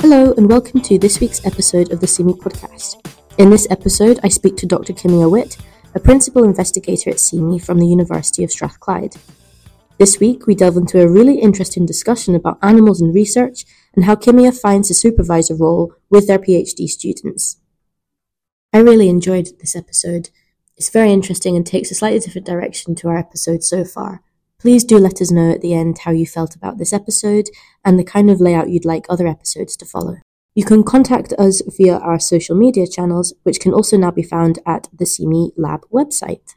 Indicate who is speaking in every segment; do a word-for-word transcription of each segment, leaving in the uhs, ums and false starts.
Speaker 1: Hello and welcome to this week's episode of the CIMI podcast. In this episode, I speak to Doctor Kimia Witt, a principal investigator at CIMI from the University of Strathclyde. This week, we delve into a really interesting discussion about animals and research and how Kimia finds a supervisor role with their PhD students. I really enjoyed this episode. It's very interesting and takes a slightly different direction to our episode so far. Please do let us know at the end how you felt about this episode and the kind of layout you'd like other episodes to follow. You can contact us via our social media channels, which can also now be found at the CIMI Lab website.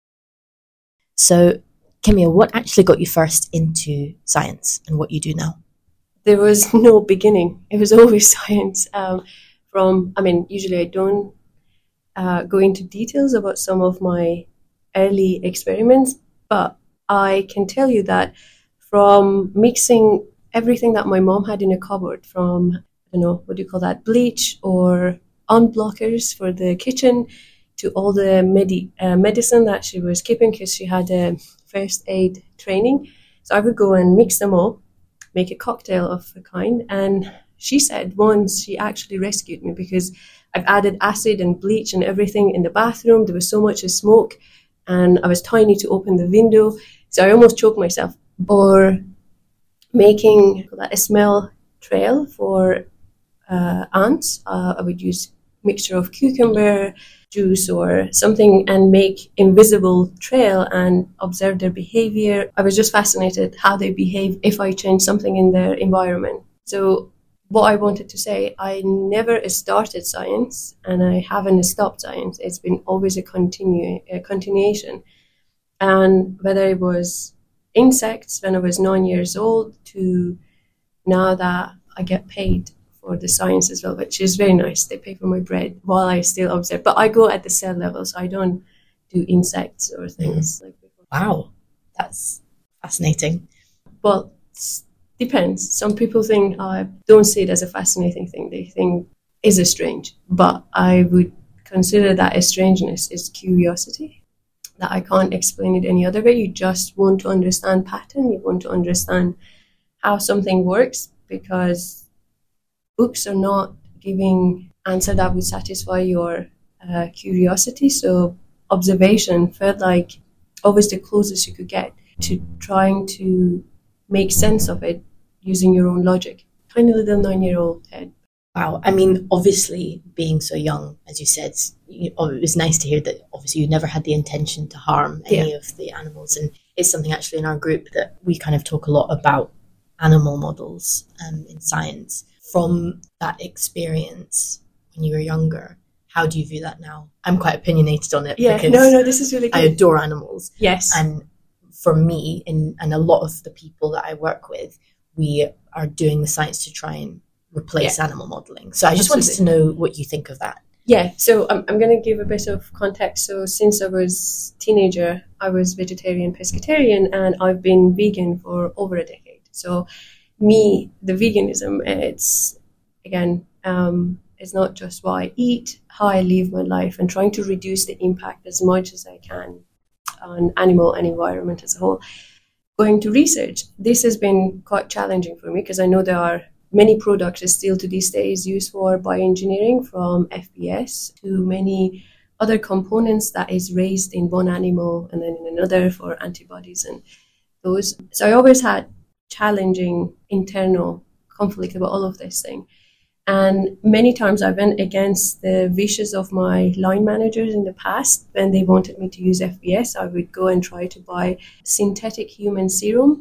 Speaker 1: So, Kimia, what actually got you first into science and what you do now?
Speaker 2: There was no beginning. It was always science. Um, from, I mean, usually I don't uh, go into details about some of my early experiments, but I can tell you that from mixing everything that my mom had in a cupboard, from, I don't know, what do you call that, bleach or unblockers for the kitchen, to all the medi- uh, medicine that she was keeping because she had a first aid training. So I would go and mix them all, make a cocktail of a kind. And she said once she actually rescued me because I've added acid and bleach and everything in the bathroom. There was so much smoke and I was tiny to open the window. So I almost choked myself. Or making a smell trail for uh, ants. Uh, I would use mixture of cucumber juice or something and make invisible trail and observe their behavior. I was just fascinated how they behave if I change something in their environment. So what I wanted to say, I never started science and I haven't stopped science. It's been always a, continue, a continuation. And whether it was insects when I was nine years old to now that I get paid for the science as well, which is very nice. They pay for my bread while I still observe. But I go at the cell level, so I don't do insects or things mm. like before.
Speaker 1: Wow, that's fascinating.
Speaker 2: Well, it depends. Some people think I uh, don't see it as a fascinating thing. They think it's a strange. But I would consider that a strangeness is curiosity. That I can't explain it any other way. You just want to understand pattern. You want to understand how something works because books are not giving answer that would satisfy your uh, curiosity. So observation felt like always the closest you could get to trying to make sense of it using your own logic. Tiny little nine-year-old head.
Speaker 1: Wow. I mean, obviously, being so young, as you said, you, oh, it was nice to hear that obviously you never had the intention to harm any yeah. of the animals. And it's something actually in our group that we kind of talk a lot about animal models um, in science. From that experience when you were younger, how do you view that now? I'm quite opinionated on it
Speaker 2: yeah,
Speaker 1: because
Speaker 2: no, no, this is really good.
Speaker 1: I adore animals.
Speaker 2: Yes.
Speaker 1: And for me and, and a lot of the people that I work with, we are doing the science to try and replace yeah. animal modeling. So I just Absolutely. wanted to know what you think of that.
Speaker 2: Yeah, so I'm, I'm going to give a bit of context. So since I was a teenager, I was vegetarian, pescatarian, and I've been vegan for over a decade. So me, the veganism, it's, again, um, it's not just what I eat, how I live my life, and trying to reduce the impact as much as I can on animal and environment as a whole. Going to research, this has been quite challenging for me because I know there are many products still to this day is used for bioengineering, from F P S to many other components that is raised in one animal and then in another for antibodies and those. So I always had challenging internal conflict about all of this thing. And many times I went against the wishes of my line managers in the past. When they wanted me to use F P S, I would go and try to buy synthetic human serum.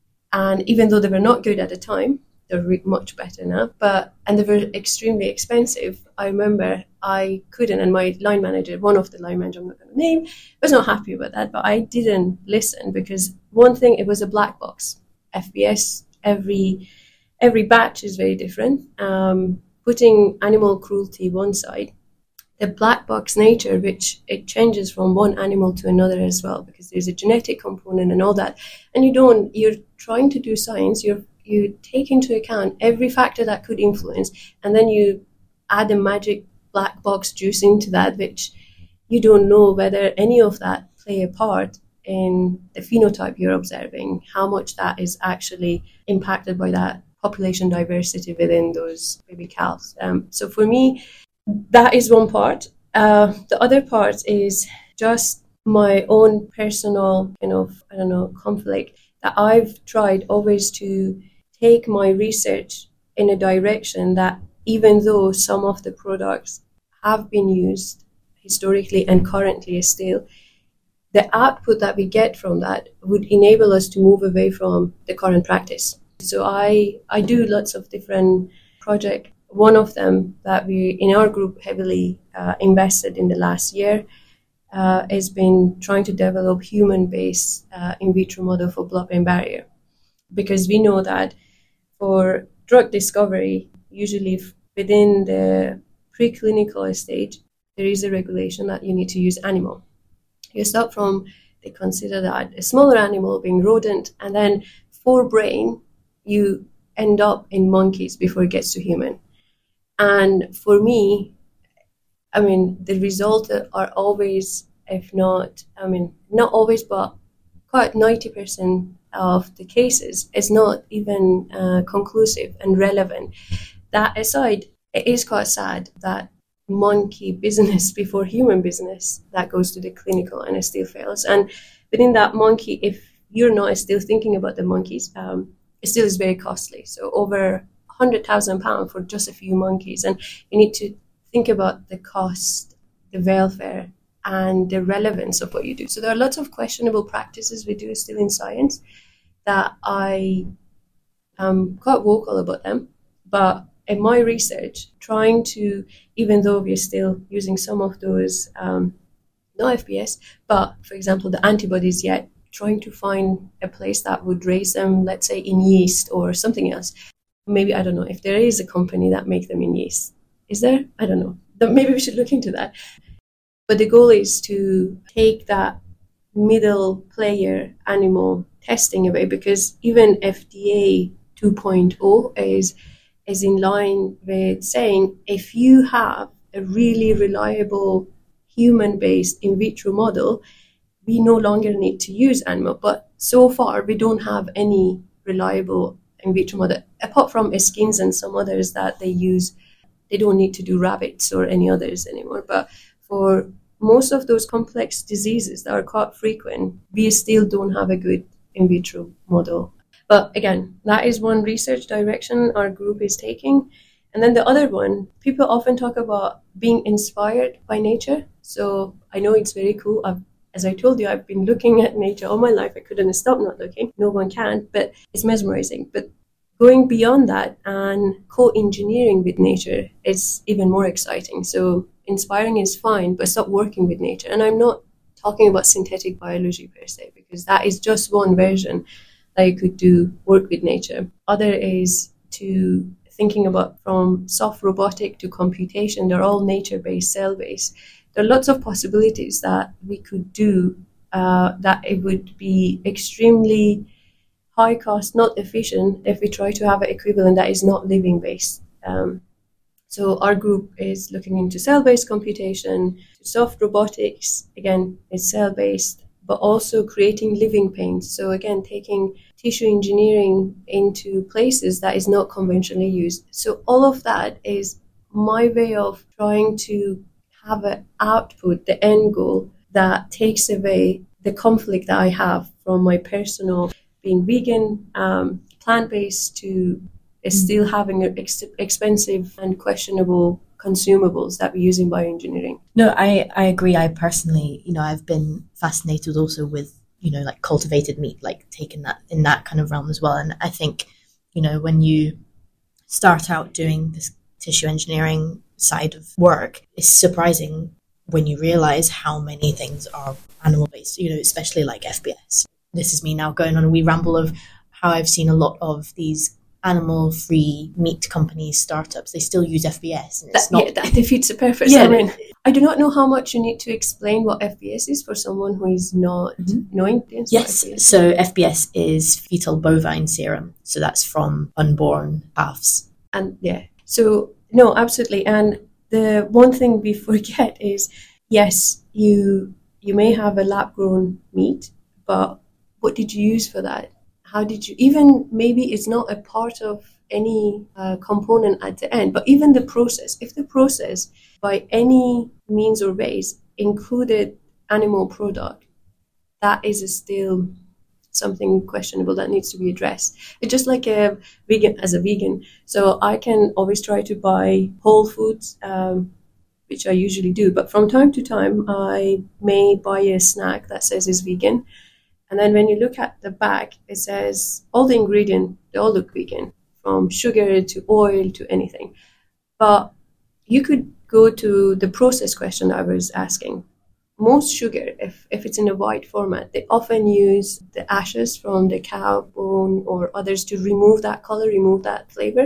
Speaker 2: And even though they were not good at the time, they're re- much better now, but and they were extremely expensive. I remember I couldn't, and my line manager, one of the line managers I'm not going to name, was not happy about that, but I didn't listen because one thing, it was a black box. F P S, every every batch is very different. Um, putting animal cruelty one side, the black box nature, which it changes from one animal to another as well, because there's a genetic component and all that, and you don't, you're trying to do science, you're you take into account every factor that could influence, and then you add a magic black box juice into that, which you don't know whether any of that play a part in the phenotype you're observing, how much that is actually impacted by that population diversity within those baby cows. Um, so for me, that is one part. Uh, the other part is just my own personal kind of, I don't know, conflict that I've tried always to take my research in a direction that even though some of the products have been used historically and currently still, the output that we get from that would enable us to move away from the current practice. So I, I do lots of different projects. One of them that we in our group heavily uh, invested in the last year uh, has been trying to develop human-based uh, in vitro model for blood-brain barrier, because we know that for drug discovery, usually within the preclinical stage, there is a regulation that you need to use animal. You start from, they consider that a smaller animal being rodent, and then for brain, you end up in monkeys before it gets to human. And for me, I mean, the results are always, if not, I mean, not always, but quite ninety percent of the cases is not even uh, conclusive and relevant. That aside, it is quite sad that monkey business before human business that goes to the clinical and it still fails. And within that monkey, if you're not still thinking about the monkeys, um, it still is very costly. So over one hundred thousand pounds for just a few monkeys. And you need to think about the cost, the welfare, and the relevance of what you do. So there are lots of questionable practices we do still in science that I am quite vocal about them. But in my research, trying to, even though we're still using some of those, um, no F P S, but for example, the antibodies yet, trying to find a place that would raise them, let's say in yeast or something else. Maybe, I don't know, if there is a company that make them in yeast. Is there? I don't know. Maybe we should look into that. But the goal is to take that middle player animal testing away, because even F D A two point oh is is in line with saying if you have a really reliable human-based in vitro model, we no longer need to use animal. But so far, we don't have any reliable in vitro model, apart from Eskins and some others that they use. They don't need to do rabbits or any others anymore. But for most of those complex diseases that are quite frequent, we still don't have a good in vitro model. But again, that is one research direction our group is taking. And then the other one, people often talk about being inspired by nature. So I know it's very cool. I've, as I told you, I've been looking at nature all my life. I couldn't stop not looking. No one can, but it's mesmerizing. But going beyond that and co-engineering with nature is even more exciting. So inspiring is fine, but stop working with nature. And I'm not talking about synthetic biology per se, because that is just one version that you could do work with nature. Other is to thinking about from soft robotic to computation. They're all nature-based, cell-based. There are lots of possibilities that we could do uh, that it would be extremely high cost, not efficient, if we try to have an equivalent that is not living-based. Um, so our group is looking into cell-based computation, soft robotics, again, it's cell-based, but also creating living paints. So again, taking tissue engineering into places that is not conventionally used. So all of that is my way of trying to have an output, the end goal, that takes away the conflict that I have from my personal being vegan, um, plant-based, to still having ex- expensive and questionable consumables that we use in bioengineering.
Speaker 3: No, I, I agree. I personally, you know, I've been fascinated also with, you know, like cultivated meat, like taking that in that kind of realm as well. And I think, you know, when you start out doing this tissue engineering side of work, it's surprising when you realize how many things are animal based, you know, especially like F P S. This is me now going on a wee ramble of how I've seen a lot of these animal-free meat companies, startups, they still use F B S. And it's
Speaker 2: that,
Speaker 3: not,
Speaker 2: yeah, that defeats the purpose.
Speaker 3: Yeah,
Speaker 2: I mean, I do not know how much you need to explain what F B S is for someone who is not mm-hmm. knowing things.
Speaker 3: Yes, F B S. So F B S is fetal bovine serum. So that's from unborn calves.
Speaker 2: And yeah, so no, absolutely. And the one thing we forget is, yes, you you may have a lab-grown meat, but what did you use for that? how did you, even maybe it's not a part of any uh, component at the end, but even the process, if the process by any means or ways included animal product, that is still something questionable that needs to be addressed. It's just like a vegan, as a vegan. So I can always try to buy whole foods, um, which I usually do, but from time to time I may buy a snack that says it's vegan. And then when you look at the back, it says all the ingredients, they all look vegan, from sugar to oil to anything. But you could go to the process question I was asking. Most sugar, if, if it's in a white format, they often use the ashes from the cow bone or others to remove that color, remove that flavor.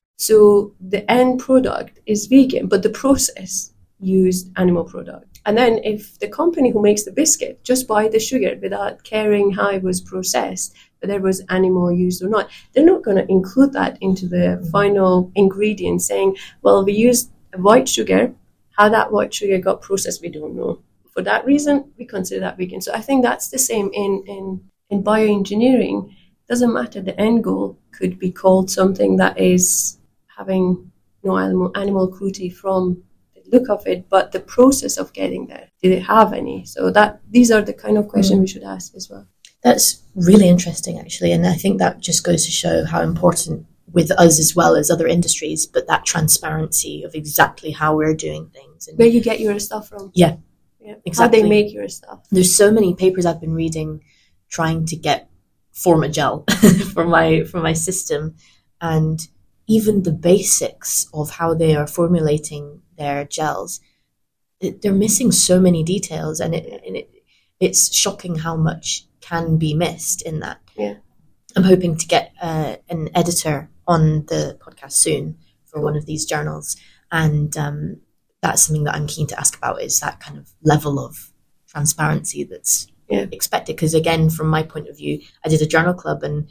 Speaker 2: So the end product is vegan, but the process used animal product. And then if the company who makes the biscuit just buy the sugar without caring how it was processed, whether it was animal used or not, they're not going to include that into the final ingredient saying, well, we used white sugar. How that white sugar got processed, we don't know. For that reason, we consider that vegan. So I think that's the same in, in, in bioengineering. It doesn't matter. The end goal could be called something that is having no animal, animal cruelty from look of it, but the process of getting there, did it have any? So that these are the kind of questions mm. we should ask as well.
Speaker 3: That's really interesting, actually, and I think that just goes to show how important with us as well as other industries, but that transparency of exactly how we're doing things and
Speaker 2: where you get your stuff from.
Speaker 3: Yeah,
Speaker 2: yeah.
Speaker 3: Exactly.
Speaker 2: How they make your stuff.
Speaker 3: There's so many papers I've been reading trying to get Formagel for my for my system, and even the basics of how they are formulating their gels, they're missing so many details, and it, and it it's shocking how much can be missed in that.
Speaker 2: Yeah,
Speaker 3: I'm hoping to get uh, an editor on the podcast soon for one of these journals, and um, that's something that I'm keen to ask about, is that kind of level of transparency that's
Speaker 2: yeah.
Speaker 3: expected. Because again, from my point of view, I did a journal club and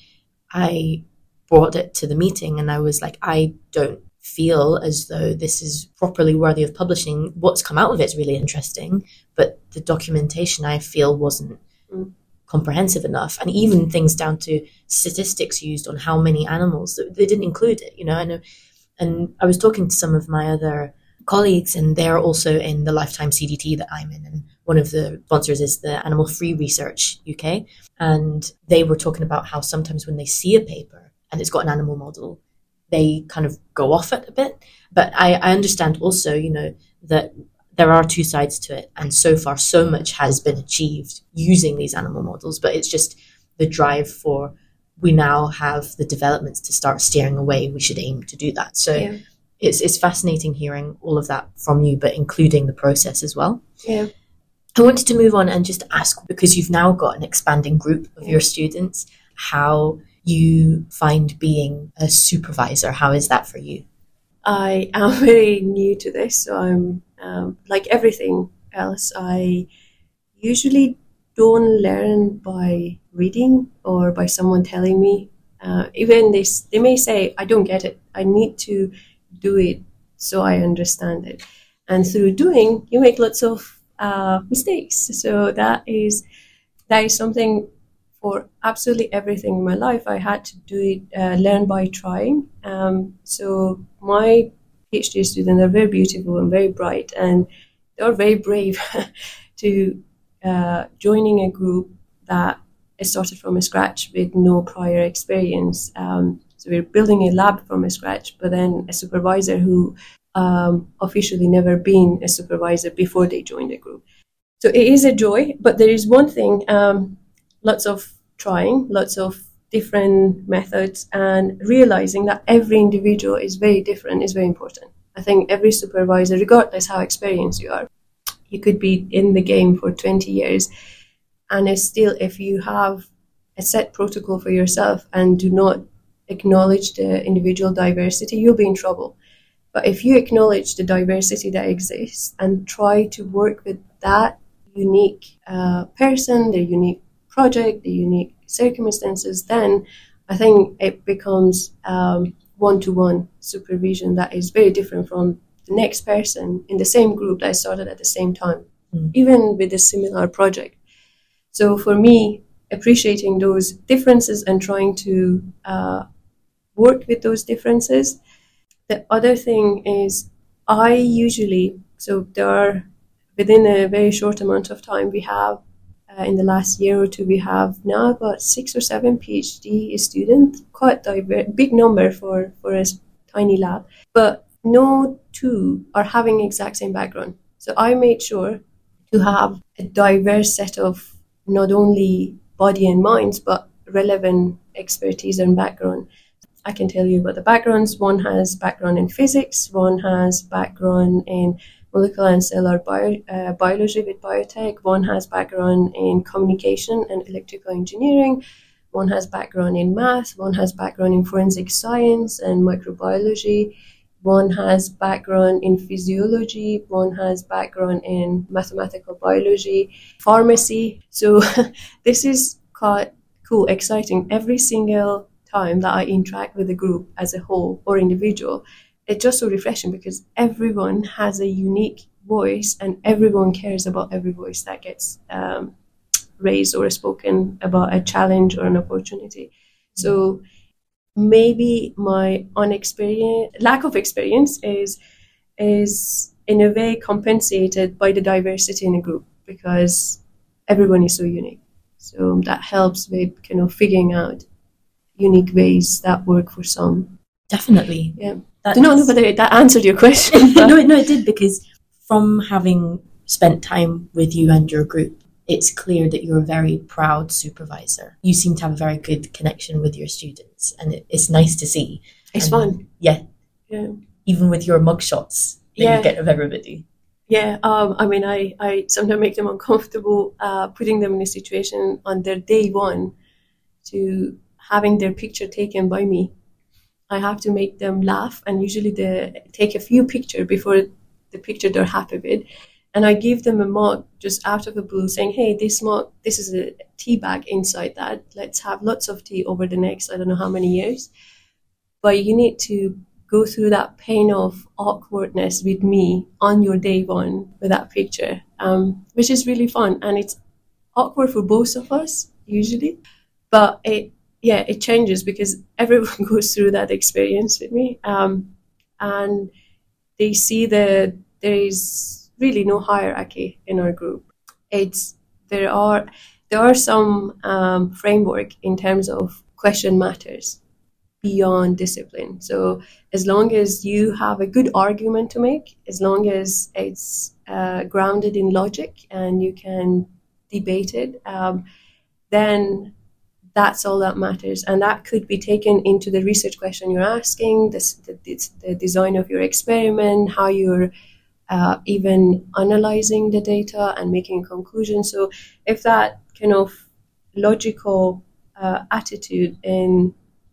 Speaker 3: I brought it to the meeting and I was like, I don't feel as though this is properly worthy of publishing. What's come out of it is really interesting, but the documentation I feel wasn't
Speaker 2: mm.
Speaker 3: comprehensive enough. And even things down to statistics used on how many animals, they didn't include it, you know. And, and I was talking to some of my other colleagues, and they're also in the Lifetime C D T that I'm in, and one of the sponsors is the Animal Free Research U K, and they were talking about how sometimes when they see a paper and it's got an animal model, they kind of go off it a bit. But I, I understand also, you know, that there are two sides to it, and so far so much has been achieved using these animal models, but it's just the drive for, we now have the developments to start steering away, we should aim to do that. So yeah. it's it's fascinating hearing all of that from you, but including the process as well.
Speaker 2: Yeah.
Speaker 3: I wanted to move on and just ask, because you've now got an expanding group of
Speaker 2: yeah.
Speaker 3: your students, how you find being a supervisor. How is that for you?
Speaker 2: I am very new to this, so I'm um, like everything else. I usually don't learn by reading or by someone telling me. Uh, even they, they may say, I don't get it. I need to do it so I understand it. And through doing, you make lots of uh, mistakes. So that is that is something. For absolutely everything in my life, I had to do it, uh, learn by trying. Um, so my PhD students are very beautiful and very bright, and they're very brave to uh, joining a group that is started from scratch with no prior experience. Um, so we're building a lab from scratch, but then a supervisor who um, officially never been a supervisor before they joined the group. So it is a joy, but there is one thing, um, lots of trying, lots of different methods, and realizing that every individual is very different is very important. I think every supervisor, regardless how experienced you are, you could be in the game for twenty years, and it's still, if you have a set protocol for yourself and do not acknowledge the individual diversity, you'll be in trouble. But if you acknowledge the diversity that exists and try to work with that unique uh, person, their unique project, the unique circumstances, then I think it becomes um, one-to-one supervision that is very different from the next person in the same group that started at the same time, mm. even with a similar project. So for me, appreciating those differences and trying to uh, work with those differences. The other thing is I usually, so there are, within a very short amount of time, we have, uh, in the last year or two, we have now about six or seven PhD students, quite diverse, big number for, for a tiny lab, but no two are having exact same background. So I made sure to have a diverse set of not only body and minds, but relevant expertise and background. I can tell you about the backgrounds. One has background in physics, one has background in molecular and cellular bio, uh, biology with biotech, one has background in communication and electrical engineering, one has background in math, one has background in forensic science and microbiology, one has background in physiology, one has background in mathematical biology, pharmacy. So this is quite cool, exciting. Every single time that I interact with the group as a whole or individual, it's just so refreshing because everyone has a unique voice and everyone cares about every voice that gets um, raised or spoken about a challenge or an opportunity. So maybe my unexperience, lack of experience is is in a way compensated by the diversity in a group because everyone is so unique. So that helps with kind of figuring out unique ways that work for some.
Speaker 3: Definitely.
Speaker 2: Yeah.
Speaker 3: That
Speaker 2: I don't know whether that answered your question.
Speaker 3: no, no, it did, because from having spent time with you and your group, it's clear that you're a very proud supervisor. You seem to have a very good connection with your students, and it, it's nice to see.
Speaker 2: It's
Speaker 3: and,
Speaker 2: fun.
Speaker 3: Yeah.
Speaker 2: Yeah.
Speaker 3: Even with your mugshots that
Speaker 2: yeah.
Speaker 3: you get of everybody.
Speaker 2: Yeah. Um, I mean, I, I sometimes make them uncomfortable, uh, putting them in a situation on their day one to having their picture taken by me. I have to make them laugh, and usually they take a few pictures before the picture they're happy with. And I give them a mug just out of the blue saying, hey, this mug, this is a tea bag inside that. Let's have lots of tea over the next, I don't know how many years. But you need to go through that pain of awkwardness with me on your day one with that picture, um, which is really fun. And it's awkward for both of us, usually. But it, yeah, it changes because everyone goes through that experience with me. Um, and they see that there is really no hierarchy in our group. It's there are there are some um, framework in terms of question matters beyond discipline. So as long as you have a good argument to make, as long as it's uh, grounded in logic and you can debate it, um, then that's all that matters. And that could be taken into the research question you're asking, this, the, the design of your experiment, how you're Uh, even analyzing the data and making a conclusion. So if that kind of logical uh, attitude in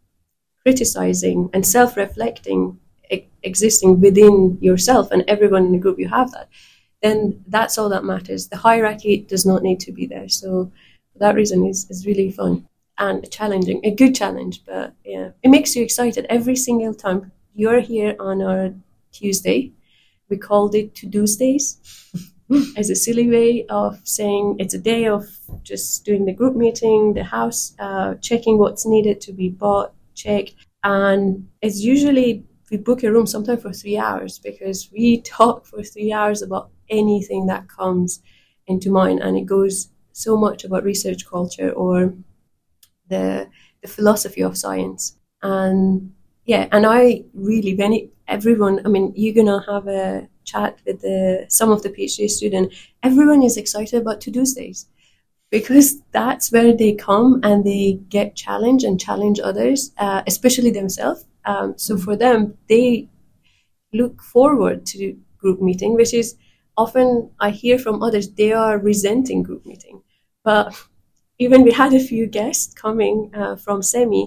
Speaker 2: criticizing and self-reflecting e- existing within yourself and everyone in the group, you have that, then that's all that matters. The hierarchy does not need to be there. So for that reason, it's, it's really fun and challenging, a good challenge. But yeah, it makes you excited every single time. You're here on our Tuesday. We called it To-Do's as a silly way of saying it's a day of just doing the group meeting, the house, uh, checking what's needed to be bought, checked. And it's usually, we book a room sometimes for three hours because we talk for three hours about anything that comes into mind. And it goes so much about research culture or the, the philosophy of science. And yeah, and I really, when it, everyone, I mean, you're going to have a chat with the, some of the PhD students. Everyone is excited about To-Do's days because that's where they come and they get challenged and challenge others, uh, especially themselves. Um, so for them, they look forward to group meeting, which is often I hear from others, they are resenting group meeting. But even we had a few guests coming uh, from SEMI,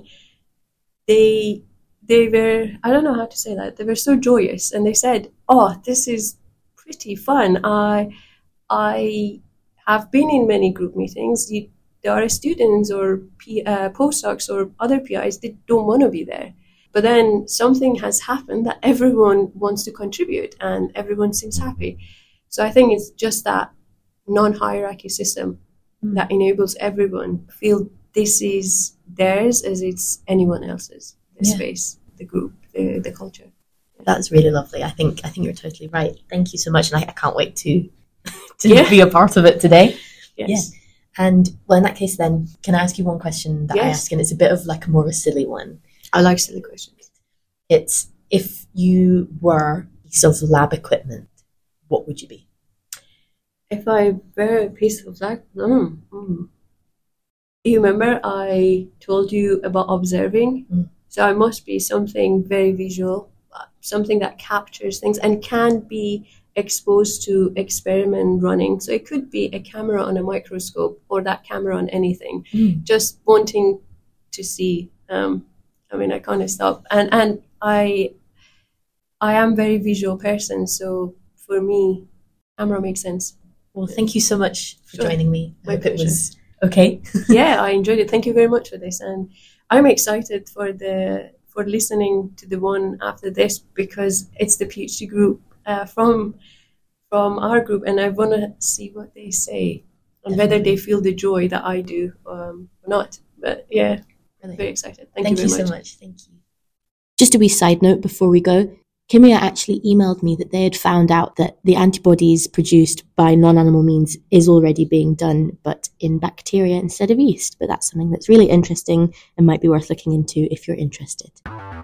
Speaker 2: they... They were, I don't know how to say that, they were so joyous. And they said, oh, this is pretty fun. I I have been in many group meetings. You, there are students or P, uh, postdocs or other P Is that don't want to be there. But then something has happened that everyone wants to contribute and everyone seems happy. So I think it's just that non-hierarchy system
Speaker 3: Mm.
Speaker 2: that enables everyone feel this is theirs as it's anyone else's, the
Speaker 3: Yeah.
Speaker 2: space, the group, the, the culture.
Speaker 3: That's really lovely. I think I think you're totally right. Thank you so much, and I, I can't wait to to
Speaker 2: Yeah.
Speaker 3: be a part of it today.
Speaker 2: Yes.
Speaker 3: Yeah. And well, in that case, then, can I ask you one question that I
Speaker 2: Yes.
Speaker 3: ask, and it's a bit of like a more of a silly one.
Speaker 2: I like silly questions.
Speaker 3: It's, if you were a piece of lab equipment, what would you be?
Speaker 2: If I were a piece of that, mm, mm. You remember I told you about observing?
Speaker 3: Mm.
Speaker 2: So I must be something very visual, uh, something that captures things and can be exposed to experiment running. So it could be a camera on a microscope or that camera on anything,
Speaker 3: Mm.
Speaker 2: just wanting to see. Um, I mean, I can't stop. And and I I am very visual person, so for me, camera makes sense.
Speaker 3: Well, thank you so much for
Speaker 2: Sure.
Speaker 3: joining me. I
Speaker 2: My
Speaker 3: hope it
Speaker 2: pleasure.
Speaker 3: was okay.
Speaker 2: Yeah, I enjoyed it. Thank you very much for this, and I'm excited for the for listening to the one after this because it's the PhD group uh, from from our group, and I want to see what they say and whether
Speaker 3: Definitely.
Speaker 2: they feel the joy that I do um, or not. But yeah,
Speaker 3: Really.
Speaker 2: very excited. Thank,
Speaker 3: Thank
Speaker 2: you
Speaker 3: you
Speaker 2: very
Speaker 3: so
Speaker 2: much.
Speaker 3: much. Thank you.
Speaker 1: Just a wee side note before we go. Kimia actually emailed me that they had found out that the antibodies produced by non-animal means is already being done, but in bacteria instead of yeast. But that's something that's really interesting and might be worth looking into if you're interested.